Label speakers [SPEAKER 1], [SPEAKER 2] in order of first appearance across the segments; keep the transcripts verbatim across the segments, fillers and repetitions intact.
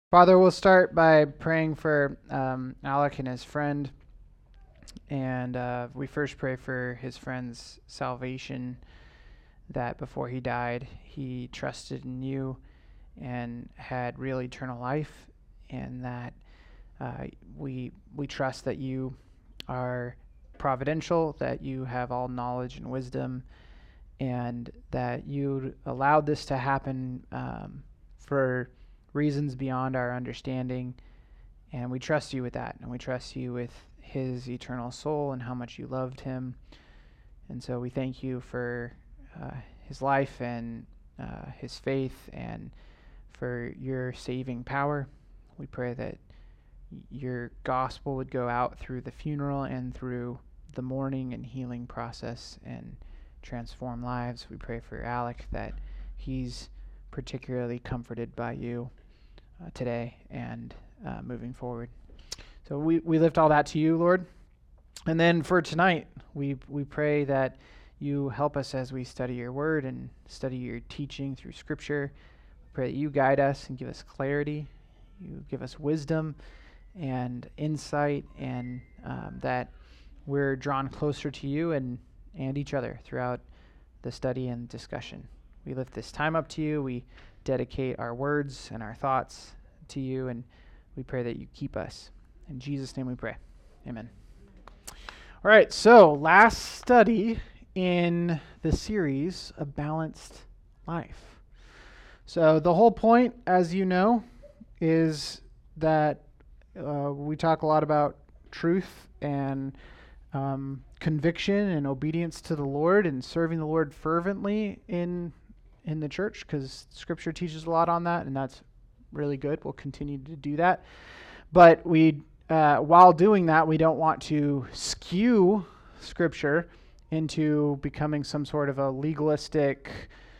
[SPEAKER 1] Father, we'll start by praying for um, Alec and his friend. And uh, we first pray for his friend's salvation, that before he died, he trusted in you and had real eternal life, and that uh, we we trust that you are providential, that you have all knowledge and wisdom, and that you allowed this to happen um, for reasons beyond our understanding. And we trust you with that, and we trust you with his eternal soul and how much you loved him. And so we thank you for uh, his life and uh, his faith, and for your saving power. We pray that your gospel would go out through the funeral and through the mourning and healing process and transform lives. We pray for Alec, that he's particularly comforted by you uh, today and uh, moving forward. So we, we lift all that to you, Lord. And then for tonight, we we pray that you help us as we study your word and study your teaching through Scripture. We pray that you guide us and give us clarity. You give us wisdom and insight, and um, that we're drawn closer to you and, and each other throughout the study and discussion. We lift this time up to you. We dedicate our words and our thoughts to you, and we pray that you keep us. In Jesus' name we pray. Amen. All right, so last study in the series, A Balanced Life. So the whole point, as you know, is that uh, we talk a lot about truth and um, conviction and obedience to the Lord and serving the Lord fervently in in the church, because Scripture teaches a lot on that, and that's really good. We'll continue to do that. But we, uh, while doing that, we don't want to skew Scripture into becoming some sort of a legalistic,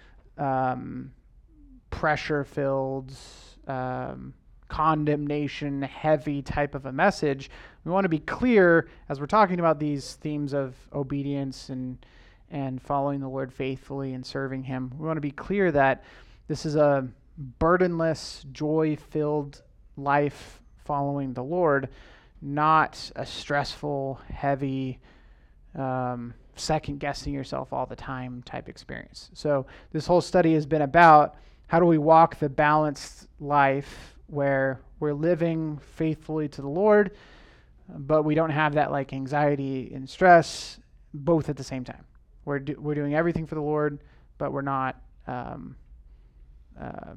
[SPEAKER 1] um, pressure-filled, um, condemnation-heavy type of a message. We want to be clear as we're talking about these themes of obedience and and following the Lord faithfully and serving Him. We want to be clear that this is a burdenless, joy-filled life following the Lord, not a stressful, heavy, um, second-guessing yourself all the time type experience. So this whole study has been about how do we walk the balanced life where we're living faithfully to the Lord, but we don't have that like anxiety and stress both at the same time. We're do, we're doing everything for the Lord, but we're not. Um, uh,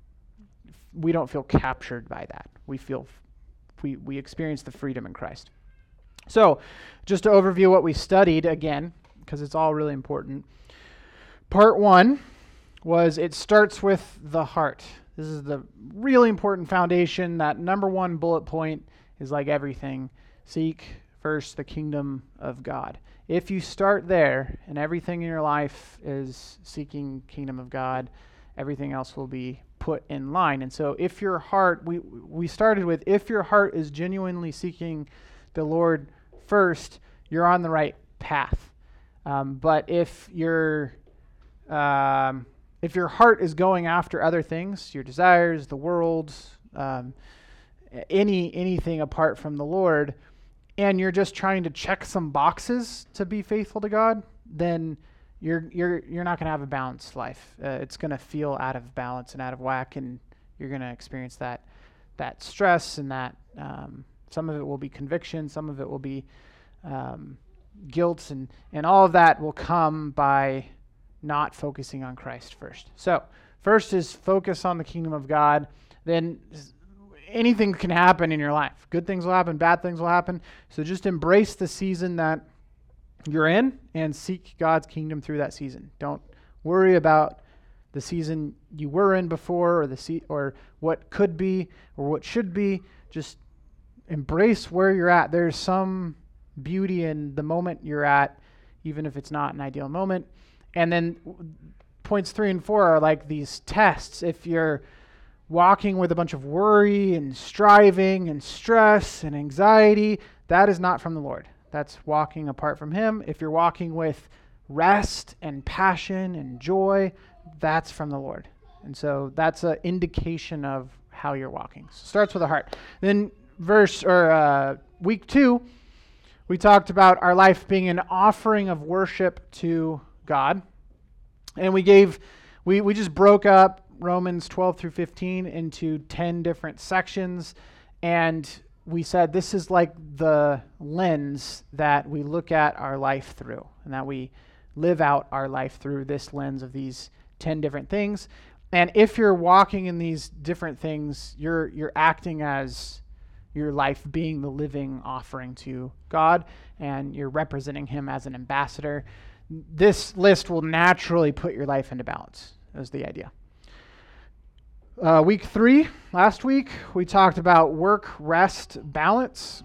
[SPEAKER 1] we don't feel captured by that. We feel we we experience the freedom in Christ. So, just to overview what we studied again, because it's all really important. Part one was it starts with the heart. This is the really important foundation. That number one bullet point is like everything. Seek first the kingdom of God. If you start there and everything in your life is seeking kingdom of God, everything else will be put in line. And so if your heart, we we started with, if your heart is genuinely seeking the Lord first, you're on the right path. Um, but if your um, if your heart is going after other things, your desires, the world, um, any anything apart from the Lord, and you're just trying to check some boxes to be faithful to God, then you're you're you're not going to have a balanced life. Uh, it's going to feel out of balance and out of whack, and you're going to experience that that stress, and that um, some of it will be conviction, some of it will be um, guilt, and and all of that will come by not focusing on Christ first. So first is focus on the kingdom of God. Then anything can happen in your life. Good things will happen, bad things will happen. So just embrace the season that you're in and seek God's kingdom through that season. Don't worry about the season you were in before, or the se- or what could be or what should be. Just embrace where you're at. There's some beauty in the moment you're at, even if it's not an ideal moment. And then points three and four are like these tests. If you're walking with a bunch of worry and striving and stress and anxiety, that is not from the Lord. That's walking apart from Him. If you're walking with rest and passion and joy, that's from the Lord. And so that's an indication of how you're walking. So it starts with the heart. Then verse or uh, week two, we talked about our life being an offering of worship to God. And we gave, we, we just broke up Romans twelve through fifteen into ten different sections. And we said this is like the lens that we look at our life through, and that we live out our life through this lens of these ten different things. And if you're walking in these different things, you're you're acting as your life being the living offering to God, and you're representing him as an ambassador. This list will naturally put your life into balance, is the idea. Uh, week three, last week, we talked about work, rest, balance.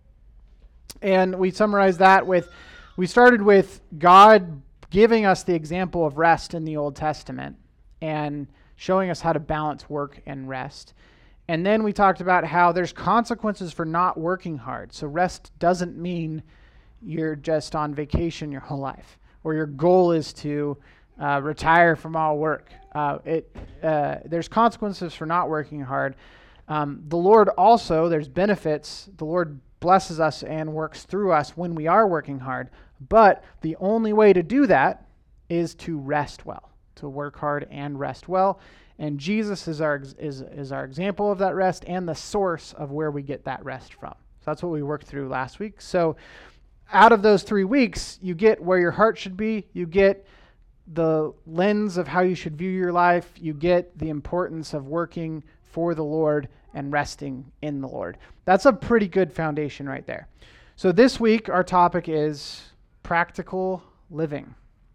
[SPEAKER 1] And we summarized that with, we started with God giving us the example of rest in the Old Testament and showing us how to balance work and rest. And then we talked about how there's consequences for not working hard. So rest doesn't mean you're just on vacation your whole life, or your goal is to uh, retire from all work. Uh, it uh, there's consequences for not working hard. Um, the Lord also, there's benefits. The Lord blesses us and works through us when we are working hard. But the only way to do that is to rest well, to work hard and rest well. And Jesus is our is is our example of that rest and the source of where we get that rest from. So that's what we worked through last week. So out of those three weeks, you get where your heart should be. You get the lens of how you should view your life. You get the importance of working for the Lord and resting in the Lord. That's a pretty good foundation right there. So this week, our topic is practical living,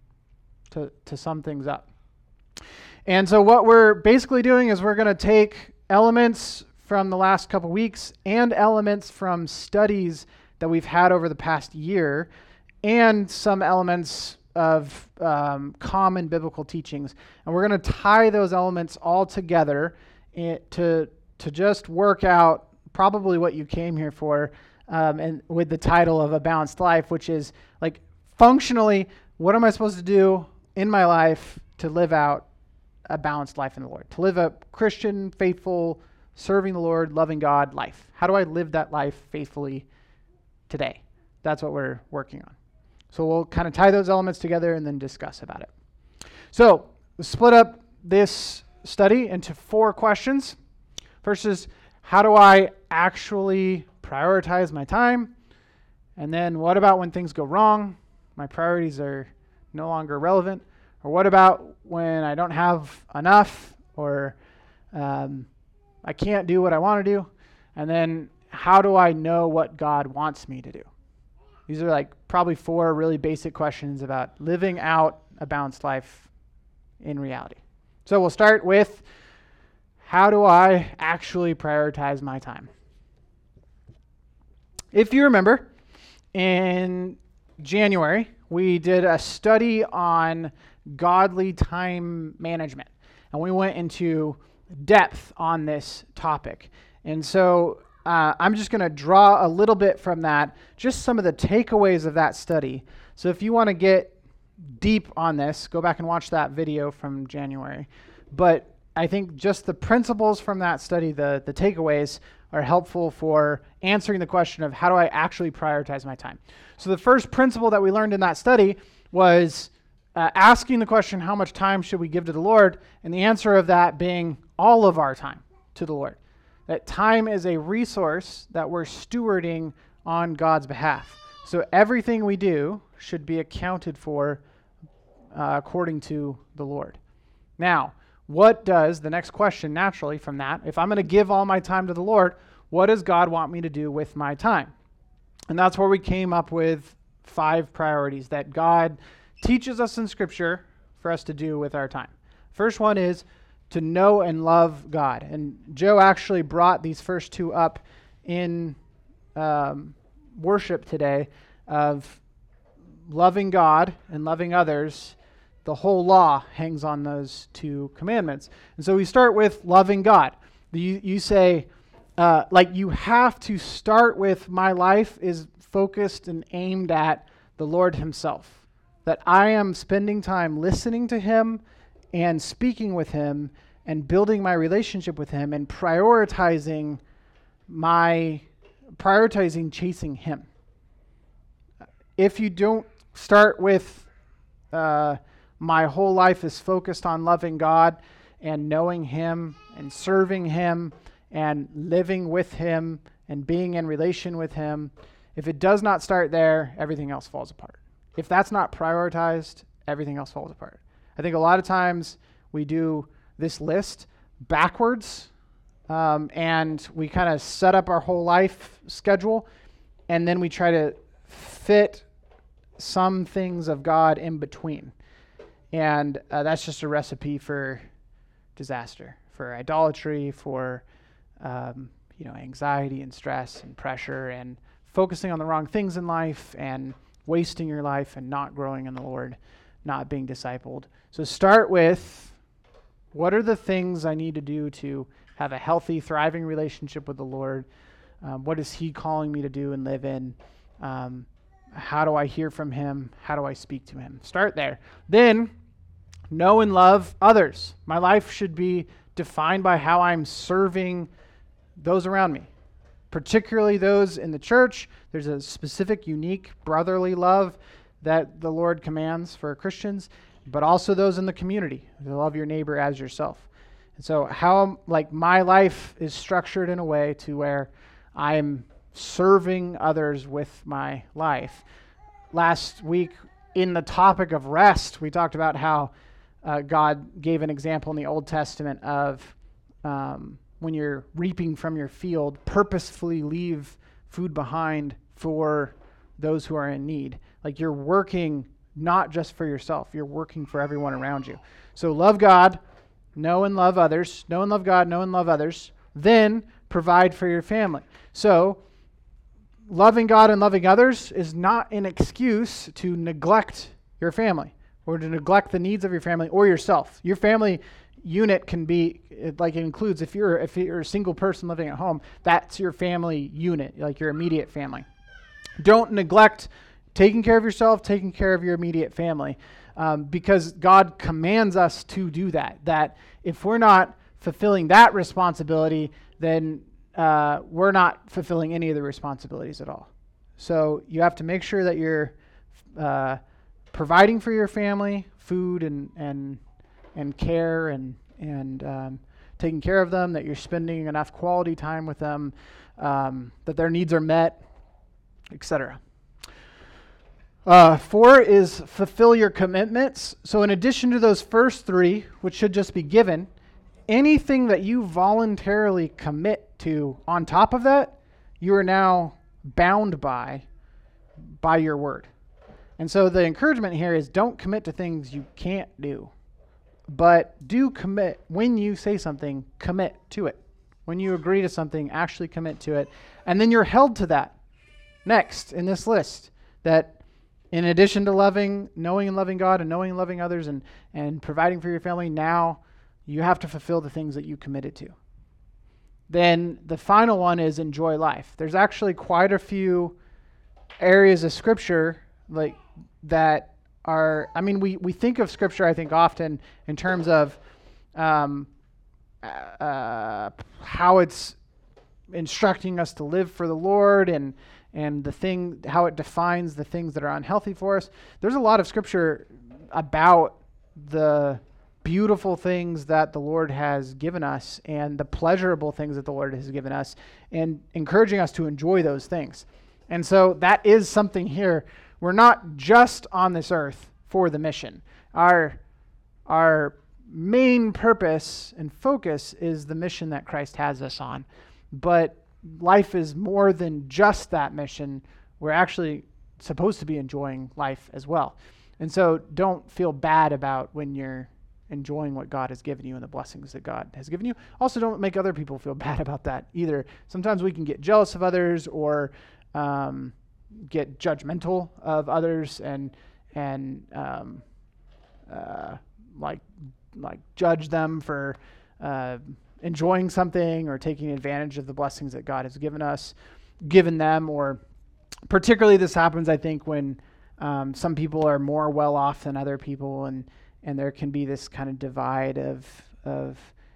[SPEAKER 1] to, to sum things up. And so what we're basically doing is we're going to take elements from the last couple weeks and elements from studies that we've had over the past year and some elements of um, common biblical teachings. And we're going to tie those elements all together in, to, to just work out probably what you came here for, um, and with the title of A Balanced Life, which is like functionally, what am I supposed to do in my life to live out a balanced life in the Lord, to live a Christian, faithful, serving the Lord, loving God life? How do I live that life faithfully today? That's what we're working on. So we'll kind of tie those elements together and then discuss about it. So we'll split up this study into four questions. First is, how do I actually prioritize my time? And then what about when things go wrong? My priorities are no longer relevant. Or what about when I don't have enough, or um, I can't do what I want to do? And then how do I know what God wants me to do? These are like probably four really basic questions about living out a balanced life in reality. So we'll start with, how do I actually prioritize my time? If you remember, in January, we did a study on godly time management, and we went into depth on this topic. And so uh, I'm just going to draw a little bit from that, just some of the takeaways of that study. So if you want to get deep on this, go back and watch that video from January. But I think just the principles from that study, the, the takeaways, are helpful for answering the question of how do I actually prioritize my time. So the first principle that we learned in that study was uh, asking the question, how much time should we give to the Lord? And the answer of that being all of our time to the Lord. That time is a resource that we're stewarding on God's behalf. So everything we do should be accounted for uh, according to the Lord. Now, what does, the next question naturally from that, if I'm going to give all my time to the Lord, what does God want me to do with my time? And that's where we came up with five priorities that God teaches us in Scripture for us to do with our time. First one is to know and love God. And Joe actually brought these first two up in um, worship today, of loving God and loving others. The whole law hangs on those two commandments. And so we start with loving God. You, you say, uh, like, you have to start with, my life is focused and aimed at the Lord himself. That I am spending time listening to him and speaking with him and building my relationship with him and prioritizing my prioritizing chasing him. If you don't start with uh, my whole life is focused on loving God and knowing him and serving him and living with him and being in relation with him, if it does not start there, everything else falls apart. If that's not prioritized, everything else falls apart. I think a lot of times we do this list backwards, um, and we kind of set up our whole life schedule, and then we try to fit some things of God in between. And uh, that's just a recipe for disaster, for idolatry, for um, you know, anxiety and stress and pressure and focusing on the wrong things in life and wasting your life and not growing in the Lord, not being discipled. So start with, what are the things I need to do to have a healthy, thriving relationship with the Lord? Um, what is he calling me to do and live in? Um, how do I hear from him? How do I speak to him? Start there. Then know and love others. My life should be defined by how I'm serving those around me, particularly those in the church. There's a specific, unique brotherly love that the Lord commands for Christians, but also those in the community. To love your neighbor as yourself. And so how, like, my life is structured in a way to where I'm serving others with my life. Last week, in the topic of rest, we talked about how uh, God gave an example in the Old Testament of um, when you're reaping from your field, purposefully leave food behind for those who are in need. Like, you're working not just for yourself, you're working for everyone around you. So love God, know and love others, know and love God, know and love others, then provide for your family. So loving God and loving others is not an excuse to neglect your family or to neglect the needs of your family or yourself. Your family unit can be, like, it includes, if you're if you're a single person living at home, that's your family unit, like your immediate family. Don't neglect taking care of yourself, taking care of your immediate family, um, because God commands us to do that. That if we're not fulfilling that responsibility, then uh, we're not fulfilling any of the responsibilities at all. So you have to make sure that you're uh, providing for your family, food and and and care and and um, taking care of them, that you're spending enough quality time with them, um, that their needs are met, et cetera. Uh, four is fulfill your commitments. So in addition to those first three, which should just be given, anything that you voluntarily commit to on top of that, you are now bound by, by your word. And so the encouragement here is don't commit to things you can't do, but do commit. When you say something, commit to it. When you agree to something, actually commit to it. And then you're held to that next in this list, that in addition to loving, knowing and loving God and knowing and loving others and, and providing for your family, now you have to fulfill the things that you committed to. Then the final one is enjoy life. There's actually quite a few areas of Scripture like that are, I mean, we, we think of Scripture, I think, often in terms of um, uh, how it's instructing us to live for the Lord and and the thing, how it defines the things that are unhealthy for us. There's a lot of Scripture about the beautiful things that the Lord has given us and the pleasurable things that the Lord has given us, and encouraging us to enjoy those things. And so that is something here. We're not just on this earth for the mission. Our, our main purpose and focus is the mission that Christ has us on. But life is more than just that mission. We're actually supposed to be enjoying life as well. And so don't feel bad about when you're enjoying what God has given you and the blessings that God has given you. Also, don't make other people feel bad about that either. Sometimes we can get jealous of others or um, get judgmental of others and and um, uh, like like judge them for uh, enjoying something or taking advantage of the blessings that God has given us, given them. Or particularly this happens, I think, when um, some people are more well off than other people, and and there can be this kind of divide of of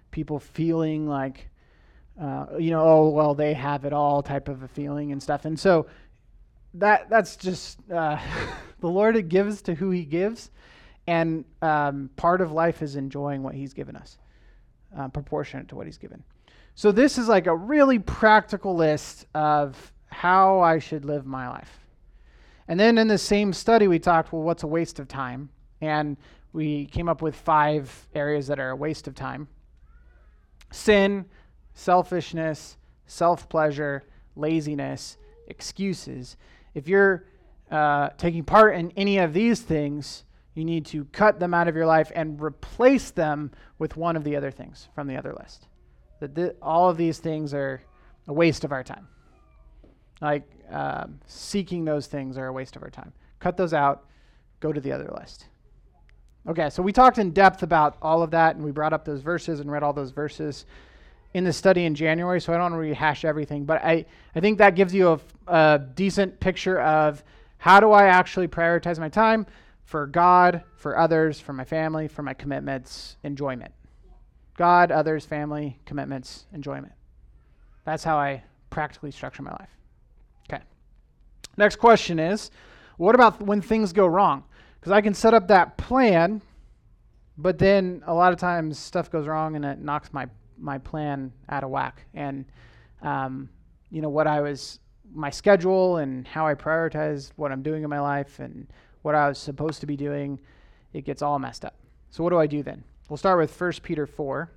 [SPEAKER 1] people feeling like, uh, you know, oh, well, they have it all type of a feeling and stuff. And so that that's just uh, the Lord gives to who he gives. And um, part of life is enjoying what he's given us, uh, proportionate to what he's given. So this is like a really practical list of how I should live my life. And then in the same study, we talked, well, what's a waste of time? And we came up with five areas that are a waste of time. Sin, selfishness, self-pleasure, laziness, excuses. If you're uh, taking part in any of these things, you need to cut them out of your life and replace them with one of the other things from the other list. That th- all of these things are a waste of our time. Like um, seeking those things are a waste of our time. Cut those out, go to the other list. Okay, so we talked in depth about all of that, and we brought up those verses and read all those verses in the study in January, so I don't want to rehash everything, but I, I think that gives you a, a decent picture of how do I actually prioritize my time for God, for others, for my family, for my commitments, enjoyment. God, others, family, commitments, enjoyment. That's how I practically structure my life. Okay. Next question is, what about when things go wrong? Because I can set up that plan, but then a lot of times stuff goes wrong and it knocks my, my plan out of whack. And, um, you know, what I was, my schedule and how I prioritize what I'm doing in my life and what I was supposed to be doing, it gets all messed up. So what do I do then? We'll start with First Peter four.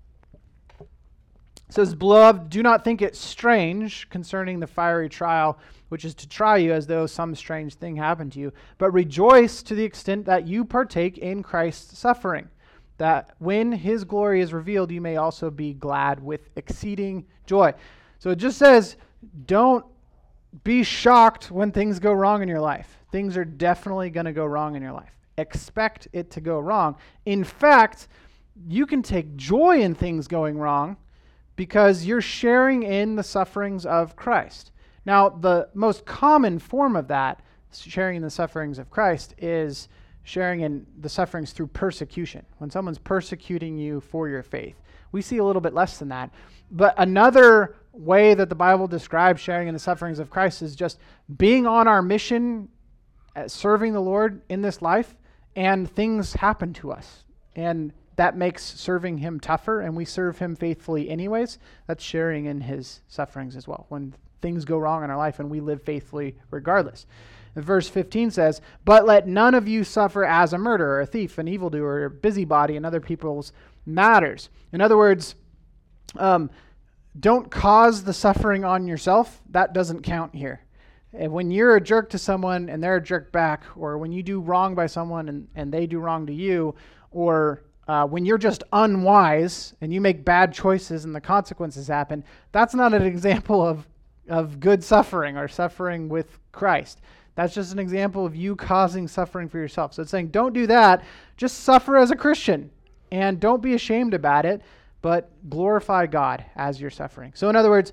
[SPEAKER 1] It says, "Beloved, do not think it strange concerning the fiery trial, which is to try you as though some strange thing happened to you, but rejoice to the extent that you partake in Christ's suffering, that when his glory is revealed, you may also be glad with exceeding joy." So it just says, don't be shocked when things go wrong in your life. Things are definitely going to go wrong in your life. Expect it to go wrong. In fact, you can take joy in things going wrong because you're sharing in the sufferings of Christ. Now, the most common form of that, sharing in the sufferings of Christ, is sharing in the sufferings through persecution. When someone's persecuting you for your faith. We see a little bit less than that. But another way that the Bible describes sharing in the sufferings of Christ is just being on our mission, uh, serving the Lord in this life, and things happen to us. And that makes serving him tougher, and we serve him faithfully anyways. That's sharing in his sufferings as well. When things go wrong in our life and we live faithfully regardless. And verse fifteen says, "But let none of you suffer as a murderer, a thief, an evildoer, a busybody in other people's matters." In other words, um, don't cause the suffering on yourself. That doesn't count here. And when you're a jerk to someone and they're a jerk back, or when you do wrong by someone and, and they do wrong to you, or uh, when you're just unwise and you make bad choices and the consequences happen, that's not an example of, of good suffering or suffering with Christ. That's just an example of you causing suffering for yourself. So it's saying don't do that. Just suffer as a Christian and don't be ashamed about it, but glorify God as you're suffering. So in other words,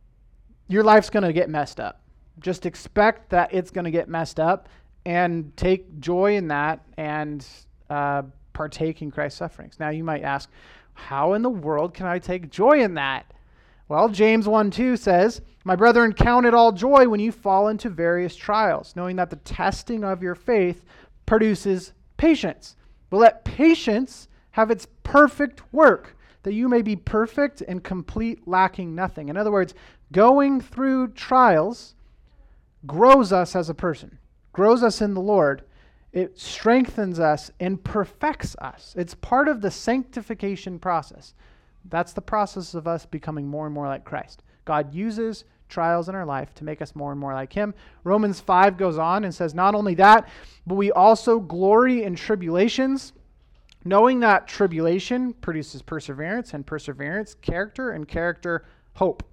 [SPEAKER 1] your life's going to get messed up. Just expect that it's going to get messed up and take joy in that and uh, partake in Christ's sufferings. Now you might ask, how in the world can I take joy in that? Well, James one two says, "My brethren, count it all joy when you fall into various trials, knowing that the testing of your faith produces patience. But let patience have its perfect work, that you may be perfect and complete, lacking nothing." In other words, going through trials grows us as a person, grows us in the Lord. It strengthens us and perfects us. It's part of the sanctification process. That's the process of us becoming more and more like Christ. God uses trials in our life to make us more and more like him. Romans five goes on and says, "Not only that, but we also glory in tribulations, knowing that tribulation produces perseverance, and perseverance, character, and character, hope."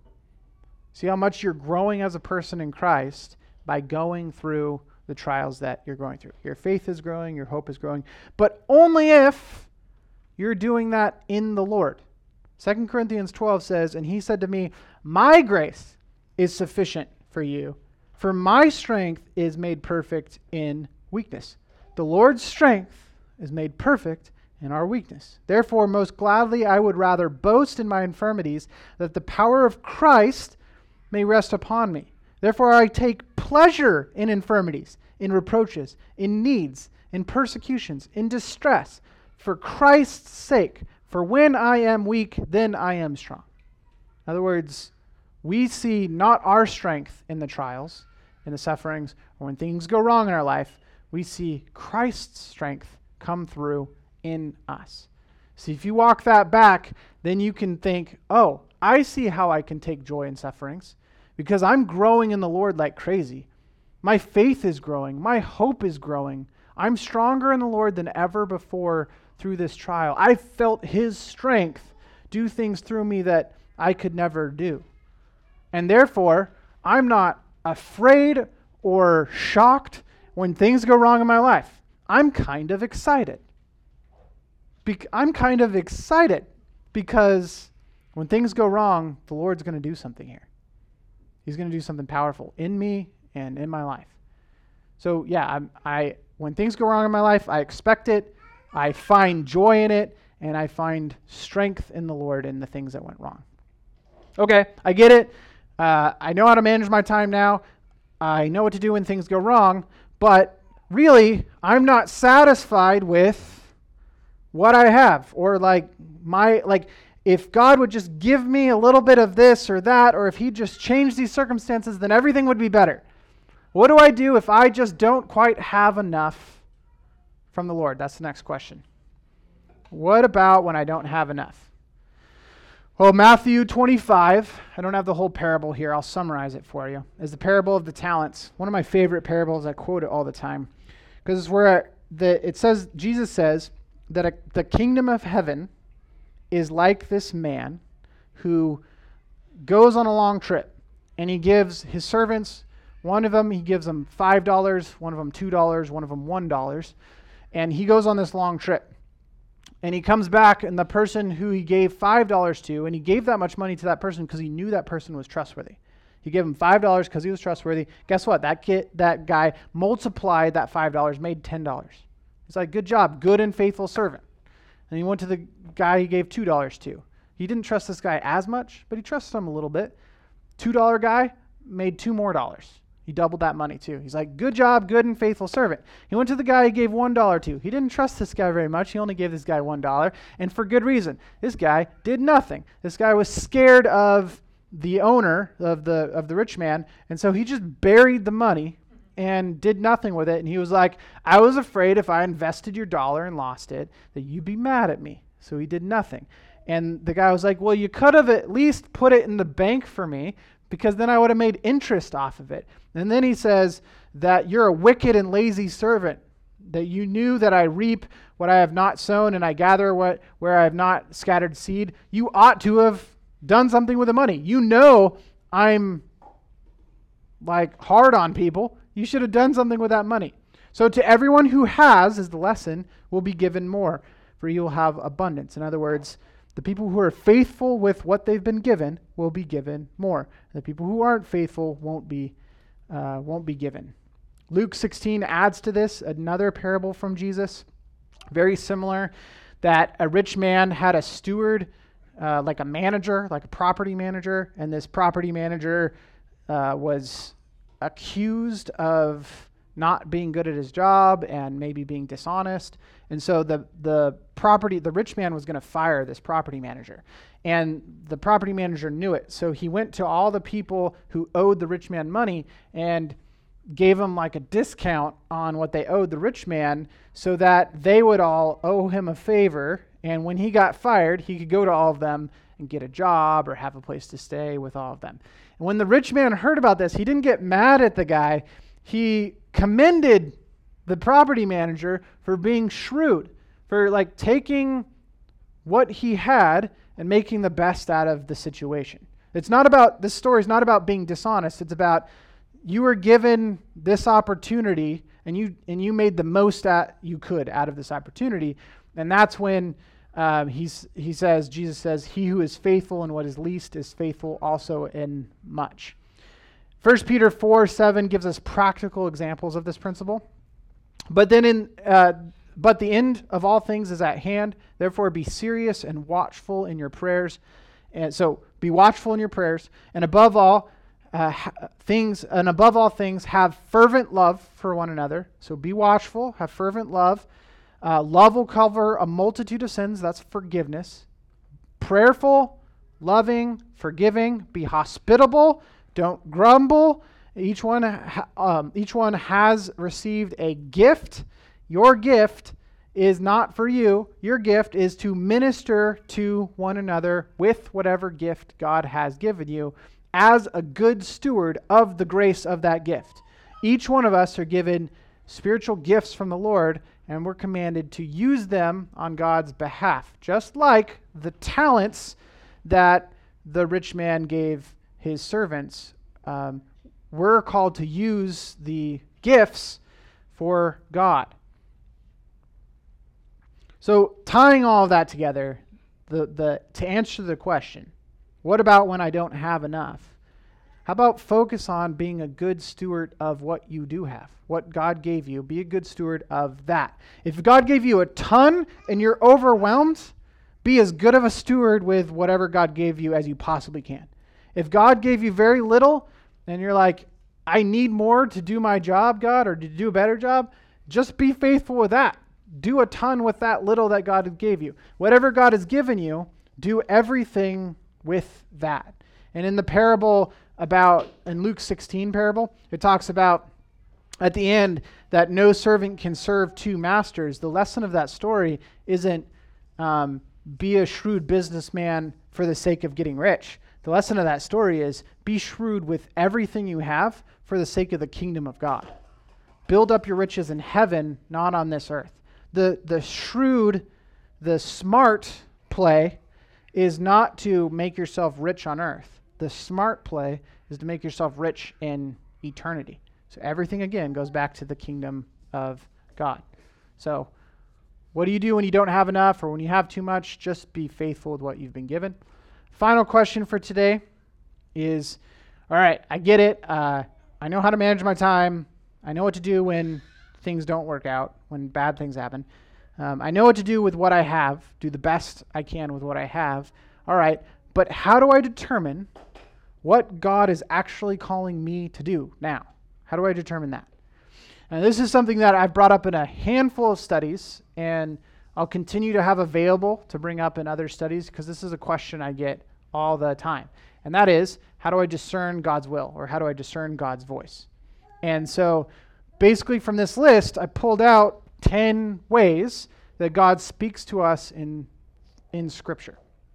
[SPEAKER 1] See how much you're growing as a person in Christ by going through the trials that you're going through. Your faith is growing, your hope is growing, but only if you're doing that in the Lord. Second Corinthians twelve says, "And he said to me, my grace is sufficient for you, for my strength is made perfect in weakness." The Lord's strength is made perfect in our weakness. Therefore, most gladly I would rather boast in my infirmities, that the power of Christ may rest upon me. Therefore I take pleasure in infirmities, in reproaches, in needs, in persecutions, in distress, for Christ's sake. For when I am weak, then I am strong. In other words, we see not our strength in the trials, in the sufferings, or when things go wrong in our life. We see Christ's strength come through in us. See, if you walk that back, then you can think, oh, I see how I can take joy in sufferings because I'm growing in the Lord like crazy. My faith is growing. My hope is growing. I'm stronger in the Lord than ever before through this trial. I felt His strength do things through me that I could never do. And therefore, I'm not afraid or shocked when things go wrong in my life. I'm kind of excited. Be- I'm kind of excited because when things go wrong, the Lord's going to do something here. He's going to do something powerful in me and in my life. So yeah, I'm, I when things go wrong in my life, I expect it, I find joy in it, and I find strength in the Lord in the things that went wrong. Okay, I get it. Uh, I know how to manage my time now. I know what to do when things go wrong, but really, I'm not satisfied with what I have, or like my, like if God would just give me a little bit of this or that, or if He'd just change these circumstances, then everything would be better. What do I do if I just don't quite have enough from the Lord? That's the next question. What about when I don't have enough? Well, Matthew twenty-five, I don't have the whole parable here. I'll summarize it for you. Is the parable of the talents. One of my favorite parables. I quote it all the time. Because it's where the, it says, Jesus says that a, the kingdom of heaven is like this man who goes on a long trip. And he gives his servants, one of them, he gives them five dollars, one of them two dollars, one of them one dollar. And he goes on this long trip. And he comes back, and the person who he gave five dollars to, and he gave that much money to that person because he knew that person was trustworthy. He gave him five dollars because he was trustworthy. Guess what? That kid, that guy multiplied that five dollars, made ten dollars. He's like, good job, good and faithful servant. And he went to the guy he gave two dollars to. He didn't trust this guy as much, but he trusted him a little bit. two dollar guy made two more dollars. He doubled that money too. He's like, good job, good and faithful servant. He went to the guy he gave one dollar to. He didn't trust this guy very much. He only gave this guy one dollar, and for good reason. This guy did nothing. This guy was scared of the owner of the of the rich man, and so he just buried the money and did nothing with it. And he was like, I was afraid if I invested your dollar and lost it, that you'd be mad at me. So he did nothing. And the guy was like, well, you could have at least put it in the bank for me, because then I would have made interest off of it. And then he says that you're a wicked and lazy servant, that you knew that I reap what I have not sown and I gather what where I have not scattered seed. You ought to have done something with the money. You know I'm like hard on people. You should have done something with that money. So to everyone who has, is the lesson, will be given more, for you will have abundance. In other words, the people who are faithful with what they've been given will be given more. The people who aren't faithful won't be uh, won't be given. Luke sixteen adds to this another parable from Jesus, very similar, that a rich man had a steward, uh, like a manager, like a property manager, and this property manager uh, was accused of not being good at his job and maybe being dishonest. And so the the property, the rich man was going to fire this property manager. And the property manager knew it. So he went to all the people who owed the rich man money and gave them like a discount on what they owed the rich man so that they would all owe him a favor. And when he got fired, he could go to all of them and get a job or have a place to stay with all of them. And when the rich man heard about this, he didn't get mad at the guy. He commended the property manager for being shrewd, for like taking what he had and making the best out of the situation. It's not about, this story is not about being dishonest. It's about you were given this opportunity and you and you made the most that you could out of this opportunity. And that's when um, he's, he says, Jesus says, he who is faithful in what is least is faithful also in much. First Peter four seven gives us practical examples of this principle. But then in uh, but the end of all things is at hand. Therefore, be serious and watchful in your prayers. And so, be watchful in your prayers, and above all uh, ha- things, and above all things, have fervent love for one another. So, be watchful, have fervent love. Uh, love will cover a multitude of sins. That's forgiveness. Prayerful, loving, forgiving. Be hospitable. Don't grumble. Each one, ha- um, each one has received a gift. Your gift is not for you. Your gift is to minister to one another with whatever gift God has given you as a good steward of the grace of that gift. Each one of us are given spiritual gifts from the Lord, and we're commanded to use them on God's behalf, just like the talents that the rich man gave his servants. Um, we're called to use the gifts for God. So tying all of that together, the, the to answer the question, what about when I don't have enough? How about focus on being a good steward of what you do have, what God gave you? Be a good steward of that. If God gave you a ton and you're overwhelmed, be as good of a steward with whatever God gave you as you possibly can. If God gave you very little and you're like, I need more to do my job, God, or to do a better job, just be faithful with that. Do a ton with that little that God gave you. Whatever God has given you, do everything with that. And in the parable about, in Luke sixteen parable, it talks about at the end that no servant can serve two masters. The lesson of that story isn't um, be a shrewd businessman for the sake of getting rich. The lesson of that story is be shrewd with everything you have for the sake of the kingdom of God. Build up your riches in heaven, not on this earth. The the shrewd, the smart play is not to make yourself rich on earth. The smart play is to make yourself rich in eternity. So everything, again, goes back to the kingdom of God. So what do you do when you don't have enough or when you have too much? Just be faithful with what you've been given. Final question for today is, all right, I get it. Uh, I know how to manage my time. I know what to do when things don't work out, when bad things happen. Um, I know what to do with what I have, do the best I can with what I have. All right, but how do I determine what God is actually calling me to do now? How do I determine that? And this is something that I've brought up in a handful of studies, and I'll continue to have available to bring up in other studies because this is a question I get all the time. And that is, how do I discern God's will, or how do I discern God's voice? And so basically from this list, I pulled out ten ways that God speaks to us in, in Scripture.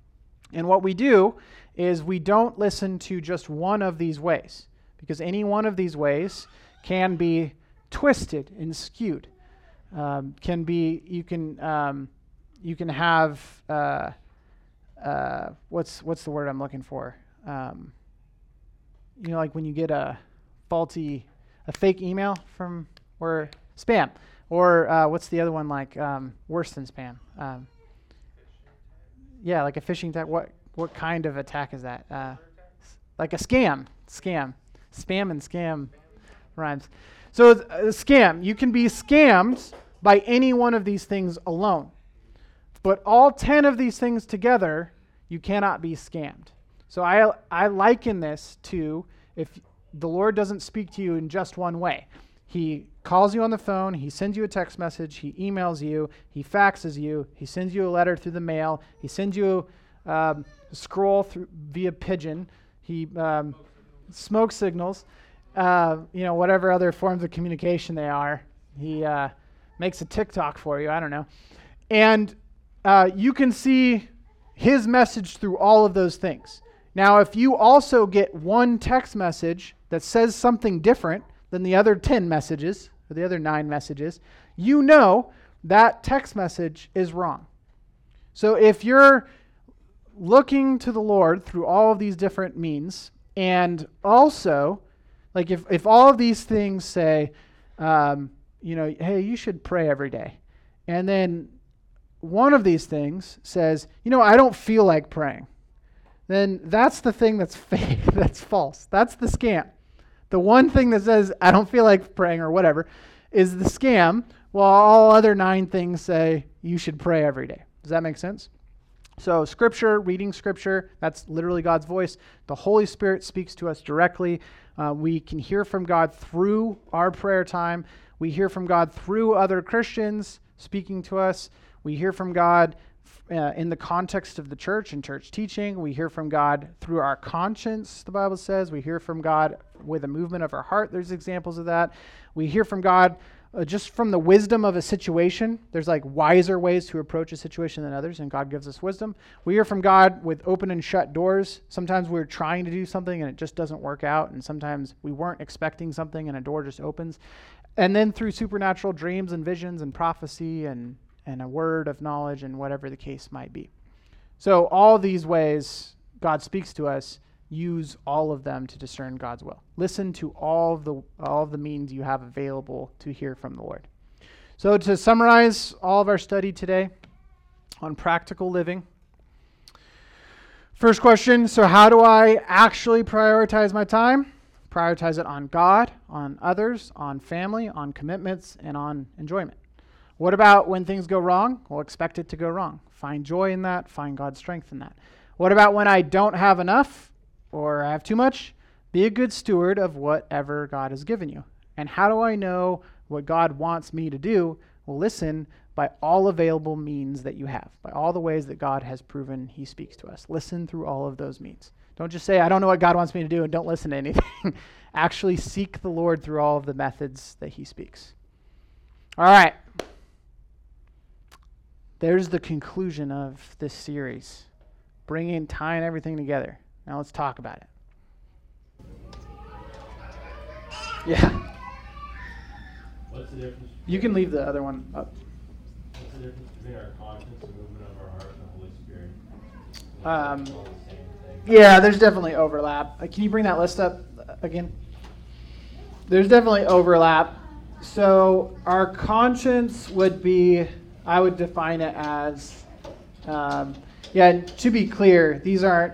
[SPEAKER 1] And what we do is we don't listen to just one of these ways, because any one of these ways can be twisted and skewed. Um, can be, you can um, you can have, uh, uh, what's what's the word I'm looking for? Um, you know, like when you get a faulty, a fake email from, or spam, or uh, what's the other one like? Um, worse than spam. Um, yeah, like a phishing attack. What what kind of attack is that? Uh, like a scam. Scam. Spam and scam rhymes. So a scam. You can be scammed by any one of these things alone. But all ten of these things together, you cannot be scammed. So I I liken this to if the Lord doesn't speak to you in just one way. He calls you on the phone, he sends you a text message, he emails you, he faxes you, he sends you a letter through the mail, he sends you um, a scroll through via pigeon, he um, smoke signals, uh, you know, whatever other forms of communication they are. He uh, makes a TikTok for you, I don't know. And uh, you can see his message through all of those things. Now, if you also get one text message that says something different than the other ten messages, or the other nine messages, you know that text message is wrong. So if you're looking to the Lord through all of these different means, and also, like if, if all of these things say, um, you know, hey, you should pray every day, and then one of these things says, you know, I don't feel like praying, then that's the thing that's fake, that's false. That's the scam. The one thing that says, I don't feel like praying or whatever, is the scam, Well, all other nine things say you should pray every day. Does that make sense? So scripture, reading scripture, that's literally God's voice. The Holy Spirit speaks to us directly. Uh, we can hear from God through our prayer time. We hear from God through other Christians speaking to us. We hear from God uh, in the context of the church and church teaching. We hear from God through our conscience, the Bible says. We hear from God with a movement of our heart. There's examples of that. We hear from God Uh, just from the wisdom of a situation. There's like wiser ways to approach a situation than others, and God gives us wisdom. We hear from God with open and shut doors. Sometimes we're trying to do something and it just doesn't work out, and sometimes we weren't expecting something and a door just opens. And then through supernatural dreams and visions and prophecy and, and a word of knowledge and whatever the case might be. So all these ways God speaks to us, use all of them to discern God's will. Listen to all of the all of the means you have available to hear from the Lord. So to summarize all of our study today on practical living. First question, so how do I actually prioritize my time? Prioritize it on God, on others, on family, on commitments, and on enjoyment. What about when things go wrong? Well, expect it to go wrong. Find joy in that. Find God's strength in that. What about when I don't have enough? Or I have too much? Be a good steward of whatever God has given you. And how do I know what God wants me to do? Well, listen by all available means that you have, by all the ways that God has proven he speaks to us. Listen through all of those means. Don't just say, I don't know what God wants me to do, and don't listen to anything. Actually seek the Lord through all of the methods that he speaks. All right. There's the conclusion of this series, bringing, tying everything together. Now let's talk about it. Yeah.
[SPEAKER 2] What's the difference?
[SPEAKER 1] You can leave the other one up.
[SPEAKER 2] What's the difference between our conscience, the movement of our heart, and the Holy Spirit?
[SPEAKER 1] Um,
[SPEAKER 2] It's all the same thing.
[SPEAKER 1] Yeah, there's definitely overlap. Uh, can you bring that list up uh, again? There's definitely overlap. So our conscience would be, I would define it as, um, yeah, to be clear, these aren't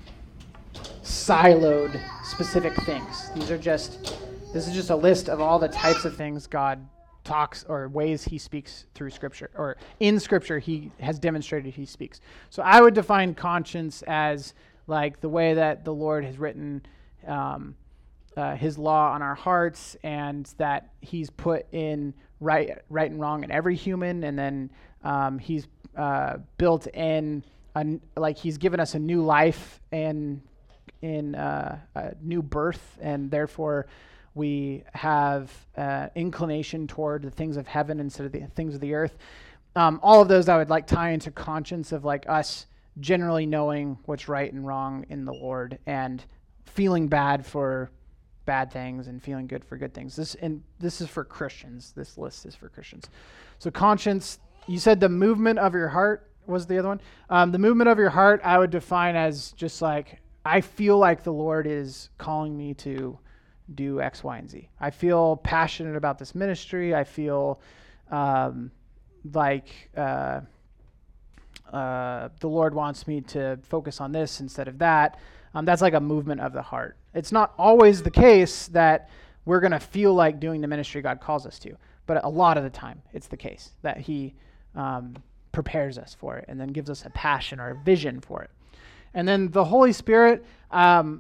[SPEAKER 1] siloed specific things. These are just, this is just a list of all the types of things God talks or ways he speaks through Scripture, or in Scripture he has demonstrated he speaks. So I would define conscience as like the way that the Lord has written um, uh, his law on our hearts, and that he's put in right, right and wrong in every human, and then um, he's uh, built in, a, like he's given us a new life and in uh, a new birth, and therefore we have uh, inclination toward the things of heaven instead of the things of the earth. Um, all of those I would like tie into conscience of like us generally knowing what's right and wrong in the Lord, and feeling bad for bad things and feeling good for good things. This and this is for Christians. This list is for Christians. So conscience, you said the movement of your heart was the other one. Um, the movement of your heart I would define as just like, I feel like the Lord is calling me to do X, Y, and Z. I feel passionate about this ministry. I feel um, like uh, uh, the Lord wants me to focus on this instead of that. Um, that's like a movement of the heart. It's not always the case that we're going to feel like doing the ministry God calls us to, but a lot of the time it's the case that he um, prepares us for it and then gives us a passion or a vision for it. And then the Holy Spirit, um,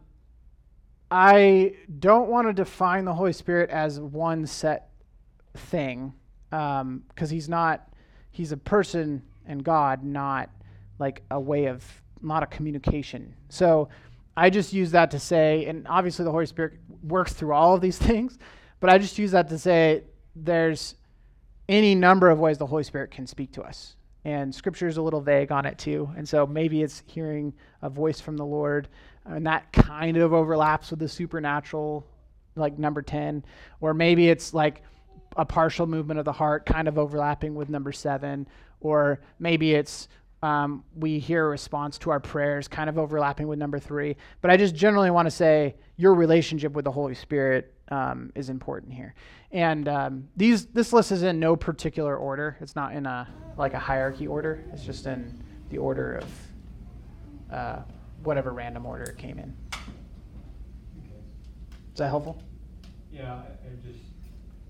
[SPEAKER 1] I don't want to define the Holy Spirit as one set thing, because um, he's not, he's a person and God, not like a way of, not a communication. So I just use that to say, and obviously the Holy Spirit works through all of these things, but I just use that to say there's any number of ways the Holy Spirit can speak to us. And Scripture is a little vague on it too. And so maybe it's hearing a voice from the Lord, and that kind of overlaps with the supernatural, like number ten. Or maybe it's like a partial movement of the heart, kind of overlapping with number seven. Or maybe it's um, we hear a response to our prayers, kind of overlapping with number three. But I just generally want to say your relationship with the Holy Spirit um, is important here. And um, these this list is in no particular order. It's not in a like a hierarchy order. It's just in the order of uh, whatever random order it came in.
[SPEAKER 2] Okay.
[SPEAKER 1] Is that helpful?
[SPEAKER 2] Yeah, I, I just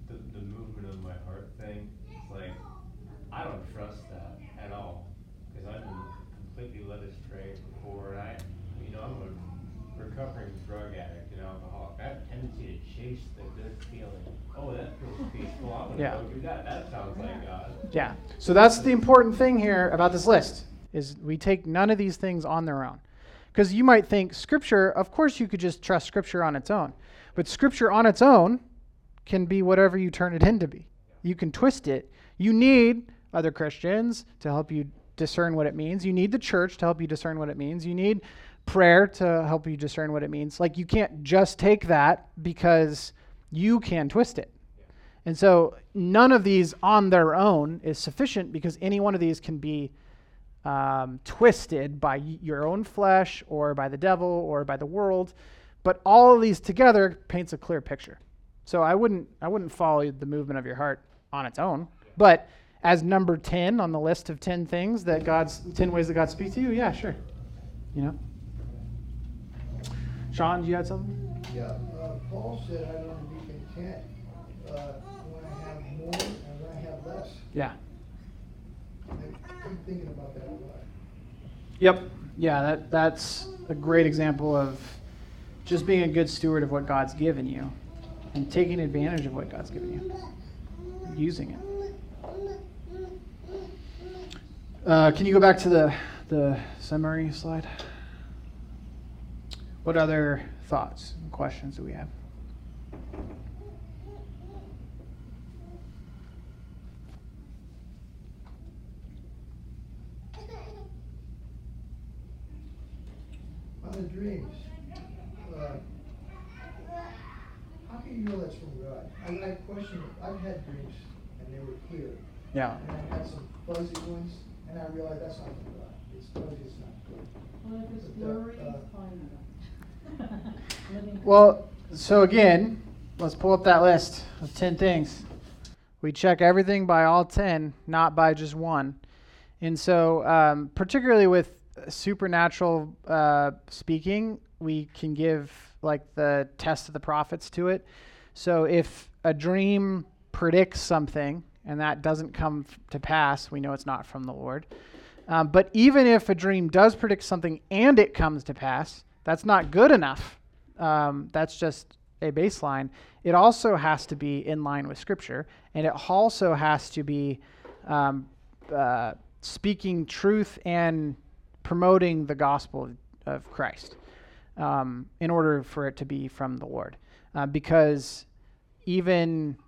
[SPEAKER 2] the, the movement of my heart thing, it's like, I don't trust that at all. Because I've been completely led astray before. And I, you know, I'm a recovering drug addict and alcoholic. I have a tendency to chase the good feeling. Oh, that feels peaceful. I'm going to
[SPEAKER 1] Yeah.
[SPEAKER 2] go do that. That sounds like God.
[SPEAKER 1] Yeah. So that's the important thing here about this list, is we take none of these things on their own. Because you might think Scripture, of course you could just trust Scripture on its own. But Scripture on its own can be whatever you turn it into be. You can twist it. You need other Christians to help you discern what it means. You need the church to help you discern what it means. You need prayer to help you discern what it means. Like, you can't just take that because you can twist it. And so none of these on their own is sufficient, because any one of these can be um, twisted by y- your own flesh or by the devil or by the world. But all of these together paints a clear picture. So I wouldn't I wouldn't follow the movement of your heart on its own. But as number ten on the list of ten things that God's ten ways that God speaks to you, yeah, sure. You know. Sean, do you have something?
[SPEAKER 3] Yeah, uh, Paul said I learn to be content uh, when I have more and when I have less.
[SPEAKER 1] Yeah.
[SPEAKER 3] I keep thinking about that a lot.
[SPEAKER 1] Yep. Yeah, that that's a great example of just being a good steward of what God's given you and taking advantage of what God's given you, using it. Uh, can you go back to the, the summary slide? What other thoughts and questions do we have?
[SPEAKER 3] On the dreams, uh, how can you know that's from God? I, I question it. I've had dreams and they were clear.
[SPEAKER 1] Yeah.
[SPEAKER 3] And I've had some fuzzy ones, and I realized that's not from God. It's fuzzy, it's not good.
[SPEAKER 4] Well, if it's
[SPEAKER 3] But, uh,
[SPEAKER 4] blurry,
[SPEAKER 3] uh,
[SPEAKER 4] it's fine enough. Living-
[SPEAKER 1] Well, so again, let's pull up that list of ten things. We check everything by all ten, not by just one. And so, um, particularly with supernatural uh, speaking, we can give like the test of the prophets to it. So if a dream predicts something and that doesn't come f- to pass, we know it's not from the Lord. Um, but even if a dream does predict something and it comes to pass, that's not good enough. Um, that's just a baseline. It also has to be in line with Scripture, and it also has to be um, uh, speaking truth and promoting the gospel of Christ um, in order for it to be from the Lord. Uh, because even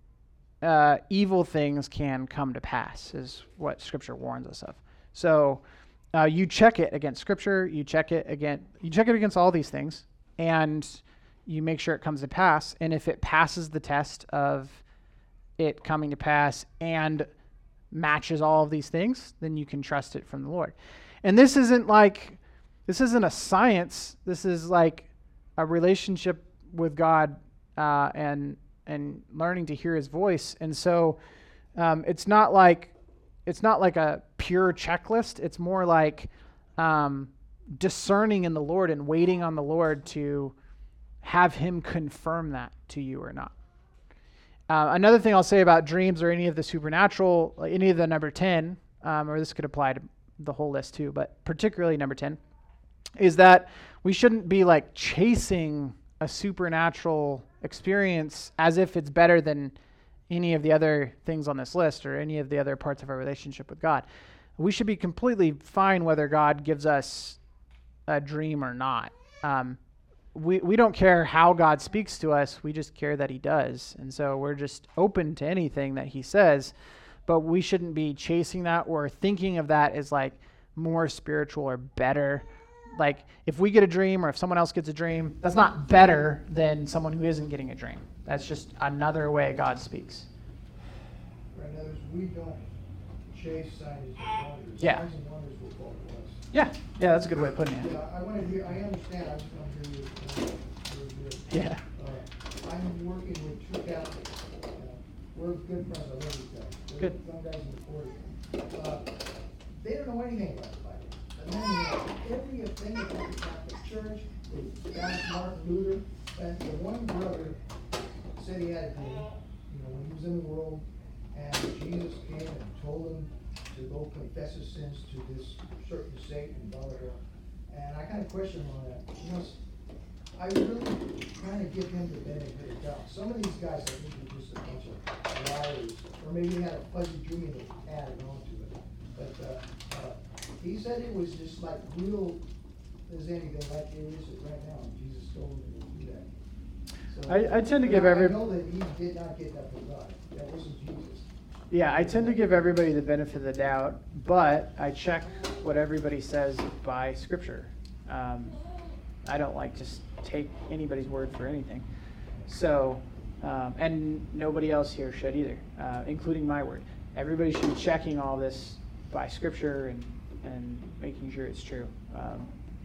[SPEAKER 1] uh, evil things can come to pass, is what Scripture warns us of. So uh, you check it against Scripture, you check it against, you check it against all these things, and you make sure it comes to pass. And if it passes the test of it coming to pass and matches all of these things, then you can trust it from the Lord. And this isn't like, this isn't a science. This is like a relationship with God uh, and and learning to hear His voice. And so um, it's not like it's not like a pure checklist. It's more like um, discerning in the Lord and waiting on the Lord to have Him confirm that to you or not. Uh, another thing I'll say about dreams or any of the supernatural, like any of the number ten, um, or this could apply to the whole list too, but particularly number ten, is that we shouldn't be like chasing a supernatural experience as if it's better than any of the other things on this list or any of the other parts of our relationship with God. We should be completely fine whether God gives us a dream or not. Um, we we don't care how God speaks to us. We just care that He does. And so we're just open to anything that He says, but we shouldn't be chasing that or thinking of that as like more spiritual or better. Like if we get a dream or if someone else gets a dream, that's not better than someone who isn't getting a dream. That's just another way God speaks.
[SPEAKER 3] Right, in other words, we don't chase signs and wonders.
[SPEAKER 1] Yeah.
[SPEAKER 3] Signs and wonders will fall to us.
[SPEAKER 1] Yeah, yeah, that's a good way of putting it.
[SPEAKER 3] Yeah, I want to hear, I understand, I just want to hear you. uh, very good.
[SPEAKER 1] Yeah.
[SPEAKER 3] Uh, I'm working with two Catholics. Uh, We're good friends, I love these guys. They're
[SPEAKER 1] Good.
[SPEAKER 3] young guys in the forties. Uh, They don't know anything about the Bible. And then, you know, every thing about the Catholic Church, they backed Martin Luther, and the one brother said he had a dream, you know, when he was in the world, and Jesus came and told him to go confess his sins to this certain Satan, blah, blah, blah. And I kind of question him on that. You know, I really kind of give him the benefit of the doubt. Some of these guys, I think, are just a bunch of liars, or maybe they had a fuzzy dream and they added on to it. But uh, uh, he said it was just like real as anything, like it is right now. And Jesus told him to do that. So,
[SPEAKER 1] I- I tend to
[SPEAKER 3] but
[SPEAKER 1] give
[SPEAKER 3] I-
[SPEAKER 1] every-
[SPEAKER 3] I know that he did not get that from God. That wasn't Jesus.
[SPEAKER 1] Yeah, I tend to give everybody the benefit of the doubt, but I check what everybody says by Scripture. Um, I don't like just take anybody's word for anything. So, um, and nobody else here should either, uh, including my word. Everybody should be checking all this by Scripture and, and making sure it's true. Um,